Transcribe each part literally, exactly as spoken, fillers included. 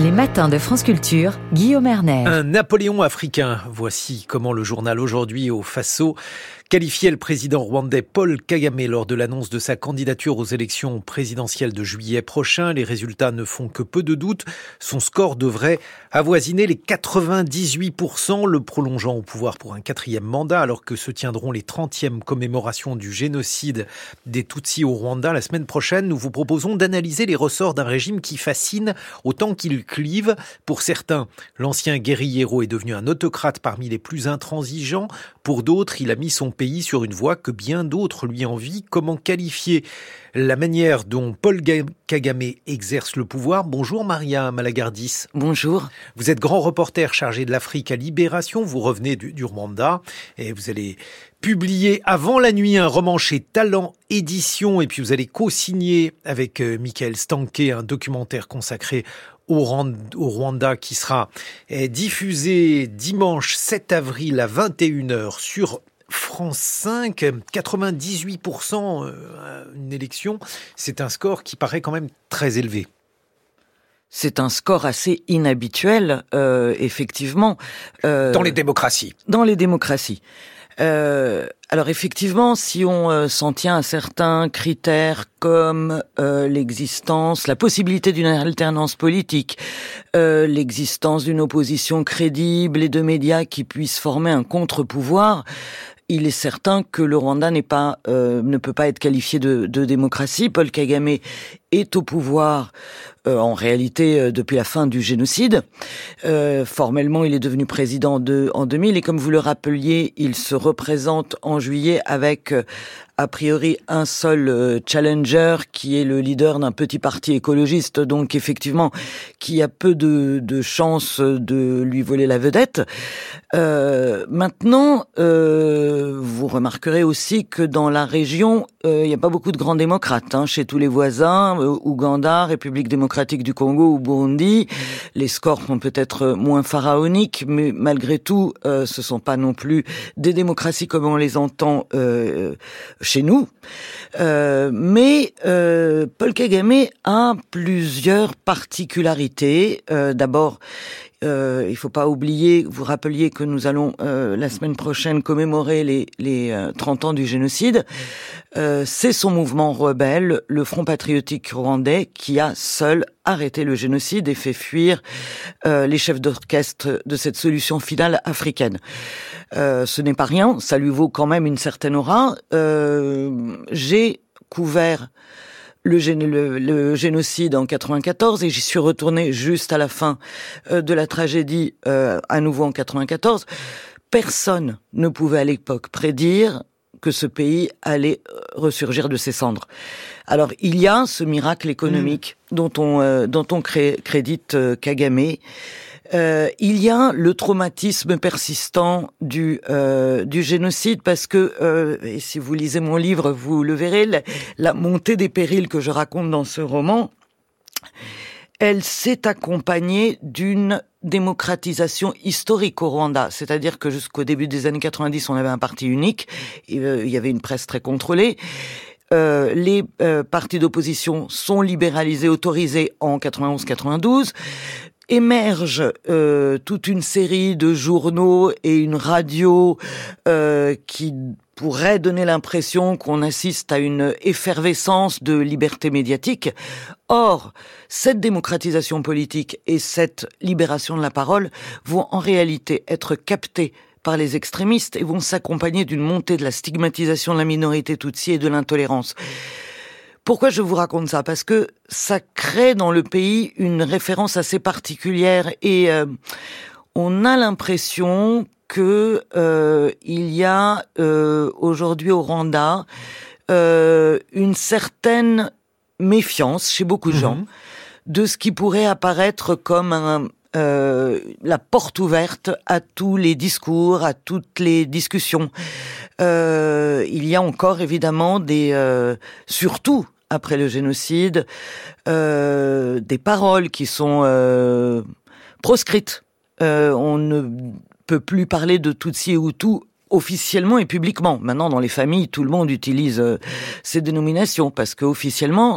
Les matins de France Culture, Guillaume Erner. Un Napoléon africain. Voici comment le journal Aujourd'hui au Faso qualifiait le président rwandais Paul Kagame lors de l'annonce de sa candidature aux élections présidentielles de juillet prochain. Les résultats ne font que peu de doute. Son score devrait avoisiner les quatre-vingt-dix-huit pour cent, le prolongeant au pouvoir pour un quatrième mandat, alors que se tiendront les trentièmes commémorations du génocide des Tutsis au Rwanda la semaine prochaine. Nous vous proposons d'analyser les ressorts d'un régime qui fascine autant qu'il clive. Pour certains, l'ancien guérillero est devenu un autocrate parmi les plus intransigeants. Pour d'autres, il a mis son pays sur une voie que bien d'autres lui envient. Comment qualifier la manière dont Paul Kagame exerce le pouvoir? Bonjour Maria Malagardis. Bonjour. Vous êtes grand reporter chargé de l'Afrique à Libération. Vous revenez du, du Rwanda et vous allez publier avant la nuit un roman chez Talent Édition, et puis vous allez co-signer avec euh, Michael Stanké un documentaire consacré au Rwanda qui sera eh, diffusé dimanche sept avril à vingt et une heures sur France cinq. Quatre-vingt-dix-huit pour cent euh, une élection, c'est un score qui paraît quand même très élevé. C'est un score assez inhabituel, euh, effectivement. Euh, dans les démocraties. Dans les démocraties. Euh, alors effectivement, si on euh, s'en tient à certains critères comme euh, l'existence, la possibilité d'une alternance politique, euh, l'existence d'une opposition crédible et de médias qui puissent former un contre-pouvoir, il est certain que le Rwanda n'est pas, euh, ne peut pas être qualifié de, de démocratie. Paul Kagame est au pouvoir euh, en réalité euh, depuis la fin du génocide. Euh, formellement, il est devenu président de, en deux mille, et comme vous le rappeliez, il se représente en juillet avec euh, a priori un seul euh, challenger qui est le leader d'un petit parti écologiste, donc effectivement qui a peu de, de chances de lui voler la vedette. Euh, maintenant, euh, vous remarquerez aussi que dans la région, euh, il n'y a pas beaucoup de grands démocrates, hein, chez tous les voisins, euh, Ouganda, République démocratique du Congo ou Burundi. Les scores sont peut-être moins pharaoniques, mais malgré tout, euh, ce sont pas non plus des démocraties comme on les entend euh, chez nous. Euh, mais euh, Paul Kagame a plusieurs particularités. Euh, d'abord, Euh, il faut pas oublier, vous rappeliez que nous allons euh, la semaine prochaine commémorer les, les euh, trente ans du génocide. Euh, c'est son mouvement rebelle, le Front patriotique rwandais, qui a seul arrêté le génocide et fait fuir euh, les chefs d'orchestre de cette solution finale africaine. Euh, ce n'est pas rien, ça lui vaut quand même une certaine aura. Euh, j'ai couvert Le, gén- le, le génocide en quatre-vingt-quatorze et j'y suis retourné juste à la fin euh, de la tragédie euh, à nouveau en quatre-vingt-quatorze. Personne ne pouvait à l'époque prédire que ce pays allait ressurgir de ses cendres. Alors il y a ce miracle économique mmh. dont on euh, dont on cré- crédite euh, Kagame. Euh, il y a le traumatisme persistant du euh, du génocide parce que euh, et si vous lisez mon livre, vous le verrez, la, la montée des périls que je raconte dans ce roman, elle s'est accompagnée d'une démocratisation historique au Rwanda. C'est-à-dire que jusqu'au début des années quatre-vingt-dix, on avait un parti unique, il y avait une presse très contrôlée. Euh, les euh, partis d'opposition sont libéralisés, autorisés en quatre-vingt-onze quatre-vingt-douze. Émerge euh, toute une série de journaux et une radio euh, qui pourrait donner l'impression qu'on assiste à une effervescence de liberté médiatique. Or, cette démocratisation politique et cette libération de la parole vont en réalité être captées par les extrémistes et vont s'accompagner d'une montée de la stigmatisation de la minorité tutsi et de l'intolérance. Pourquoi je vous raconte ça? Parce que ça crée dans le pays une référence assez particulière et euh, on a l'impression que euh, il y a euh, aujourd'hui au Rwanda euh, une certaine méfiance chez beaucoup de gens mmh. de ce qui pourrait apparaître comme un Euh, la porte ouverte à tous les discours, à toutes les discussions. Euh, il y a encore évidemment des, euh, surtout après le génocide, euh, des paroles qui sont euh, proscrites. Euh, on ne peut plus parler de Tutsi et Hutu officiellement et publiquement. Maintenant, dans les familles, tout le monde utilise euh, ces dénominations parce que officiellement,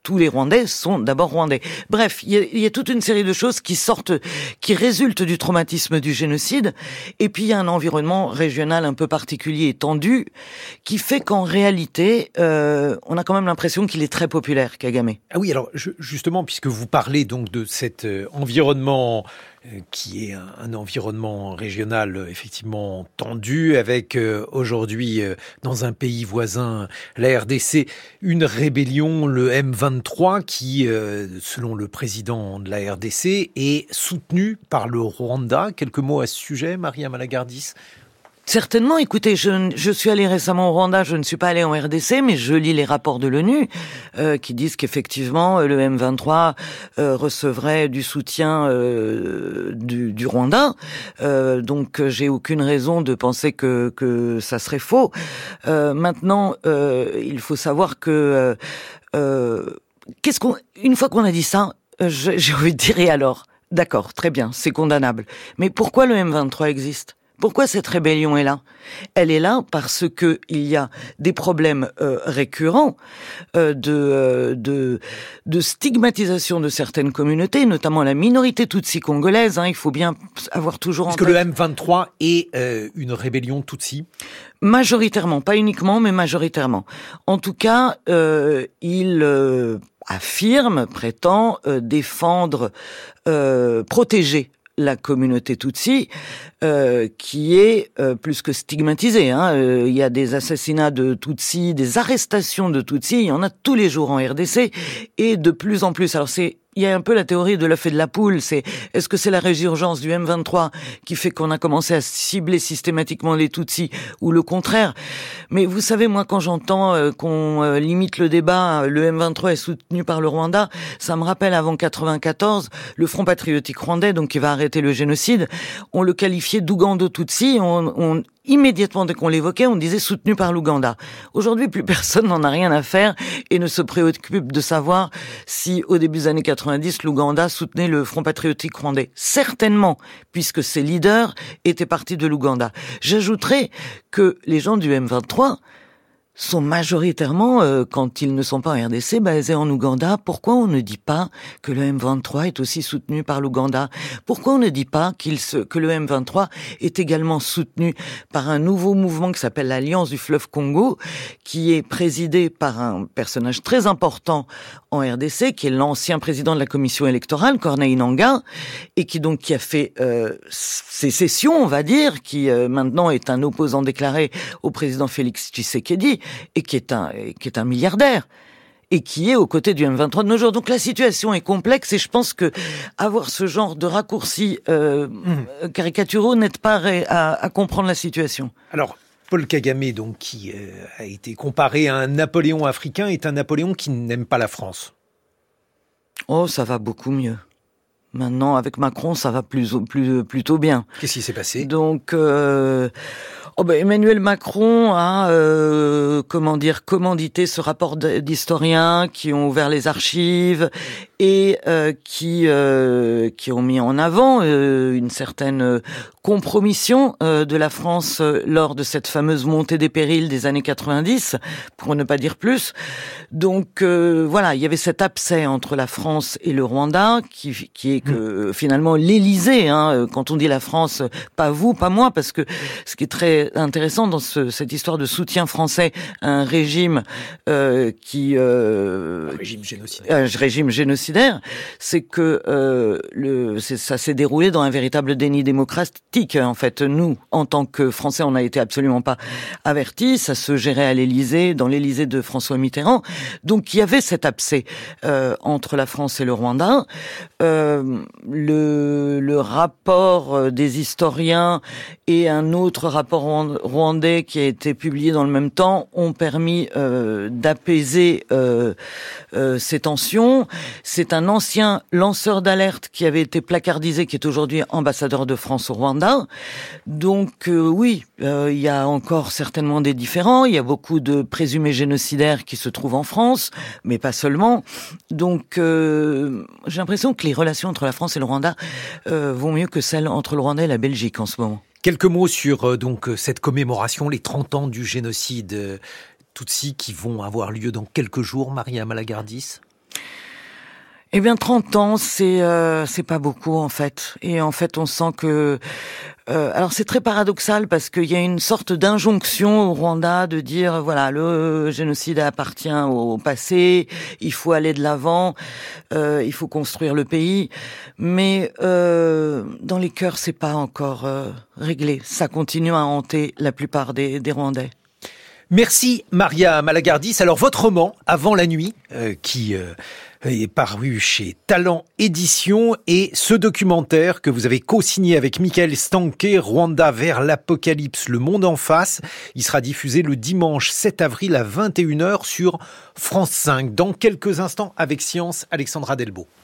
tous les Rwandais sont d'abord Rwandais. Bref, il y, a, il y a toute une série de choses qui sortent, qui résultent du traumatisme du génocide, et puis il y a un environnement régional un peu particulier et tendu, qui fait qu'en réalité, euh, on a quand même l'impression qu'il est très populaire, Kagame. Ah oui, alors je, justement, puisque vous parlez donc de cet euh, environnement euh, qui est un, un environnement régional euh, effectivement tendu, avec euh, aujourd'hui euh, dans un pays voisin, la R D C, une rébellion, le M vingt-trois, qui, euh, selon le président de la R D C, est soutenu par le Rwanda. Quelques mots à ce sujet, Maria Malagardis? Certainement, écoutez, je, je suis allé récemment au Rwanda, je ne suis pas allé en R D C, mais je lis les rapports de l'ONU euh, qui disent qu'effectivement le M vingt-trois euh, recevrait du soutien euh, du, du Rwanda. Euh, donc j'ai aucune raison de penser que, que ça serait faux. Euh, maintenant, euh, il faut savoir que euh, euh, qu'est-ce qu'on, une fois qu'on a dit ça, euh, j'ai envie de dire et alors, d'accord, très bien, c'est condamnable. Mais pourquoi le M vingt-trois existe ? Pourquoi cette rébellion est là ? Elle est là parce que il y a des problèmes euh, récurrents euh, de, euh, de de stigmatisation de certaines communautés, notamment la minorité tutsi congolaise. Hein, il faut bien avoir toujours en tête. Est-ce que le M vingt-trois est euh, une rébellion tutsi ? Majoritairement, pas uniquement, mais majoritairement. En tout cas, euh, il euh, affirme, prétend euh, défendre, euh, protéger la communauté Tutsi, euh, qui est euh, plus que stigmatisée. Hein. Euh, il y a des assassinats de Tutsi, des arrestations de Tutsi, il y en a tous les jours en R D C, et de plus en plus. Alors c'est il y a un peu la théorie de l'œuf et de la poule, c'est est-ce que c'est la résurgence du M vingt-trois qui fait qu'on a commencé à cibler systématiquement les Tutsis ou le contraire? Mais vous savez, moi quand j'entends euh, qu'on euh, limite le débat, le M vingt-trois est soutenu par le Rwanda, ça me rappelle avant quatre-vingt-quatorze, le Front patriotique rwandais, donc qui va arrêter le génocide, on le qualifiait d'Ougando-Tutsi, on, on immédiatement, dès qu'on l'évoquait, on disait soutenu par l'Ouganda. Aujourd'hui, plus personne n'en a rien à faire et ne se préoccupe de savoir si, au début des années quatre-vingt-dix, l'Ouganda soutenait le Front patriotique rwandais. Certainement, puisque ses leaders étaient partis de l'Ouganda. J'ajouterais que les gens du M vingt-trois sont majoritairement, euh, quand ils ne sont pas en R D C, basés en Ouganda. Pourquoi on ne dit pas que le M vingt-trois est aussi soutenu par l'Ouganda ? Pourquoi on ne dit pas qu'il se, que le M vingt-trois est également soutenu par un nouveau mouvement qui s'appelle l'Alliance du fleuve Congo, qui est présidé par un personnage très important en R D C, qui est l'ancien président de la commission électorale, Corneille Nangaa, et qui donc qui a fait euh, sécession, on va dire, qui euh, maintenant est un opposant déclaré au président Félix Tshisekedi, et qui est un qui est un milliardaire et qui est aux côtés du M vingt-trois de nos jours. Donc la situation est complexe et je pense que avoir ce genre de raccourcis euh, mmh. caricaturaux n'aide pas à, à comprendre la situation. Alors Paul Kagame, donc qui euh, a été comparé à un Napoléon africain, est un Napoléon qui n'aime pas la France. Oh, ça va beaucoup mieux. Maintenant, avec Macron, ça va plus, plus plutôt bien. Qu'est-ce qui s'est passé ? Donc, euh, oh ben Emmanuel Macron a, euh, comment dire, commandité ce rapport d'historiens qui ont ouvert les archives et euh, qui euh, qui ont mis en avant euh, une certaine compromission euh, de la France euh, lors de cette fameuse montée des périls des années quatre-vingt-dix, pour ne pas dire plus. Donc euh, voilà, il y avait cet abcès entre la France et le Rwanda qui qui est que mmh. finalement l'Élysée, hein, quand on dit la France, pas vous, pas moi, parce que ce qui est très intéressant dans ce, cette histoire de soutien français à un régime euh, qui euh, un régime génocidaire, un régime génocidaire, c'est que euh, le c'est, ça s'est déroulé dans un véritable déni démocratique. En fait, nous, en tant que Français, on n'a été absolument pas avertis. Ça se gérait à l'Élysée, dans l'Élysée de François Mitterrand. Donc il y avait cet abcès euh, entre la France et le Rwanda. Euh, le, le rapport des historiens et un autre rapport rwandais qui a été publié dans le même temps ont permis euh, d'apaiser euh, euh, ces tensions. C'est un ancien lanceur d'alerte qui avait été placardisé, qui est aujourd'hui ambassadeur de France au Rwanda. Donc euh, oui, euh, il y a encore certainement des différends. Il y a beaucoup de présumés génocidaires qui se trouvent en France, mais pas seulement. Donc euh, j'ai l'impression que les relations entre la France et le Rwanda euh, vont mieux que celles entre le Rwanda et la Belgique en ce moment. Quelques mots sur euh, donc cette commémoration, les trente ans du génocide euh, Tutsi qui vont avoir lieu dans quelques jours, Maria Malagardis. Eh bien, trente ans, c'est euh, c'est pas beaucoup en fait. Et en fait, on sent que euh, alors c'est très paradoxal parce qu'il y a une sorte d'injonction au Rwanda de dire voilà, le génocide appartient au passé, il faut aller de l'avant, euh, il faut construire le pays. Mais euh, dans les cœurs, c'est pas encore euh, réglé. Ça continue à hanter la plupart des, des Rwandais. Merci Maria Malagardis. Alors votre roman Avant la nuit, euh, qui euh, est paru chez Talent Éditions, et ce documentaire que vous avez co-signé avec Michael Stanke, Rwanda vers l'apocalypse, le monde en face, il sera diffusé le dimanche sept avril à vingt et une heures sur France cinq. Dans quelques instants avec Science, Alexandra Delbo.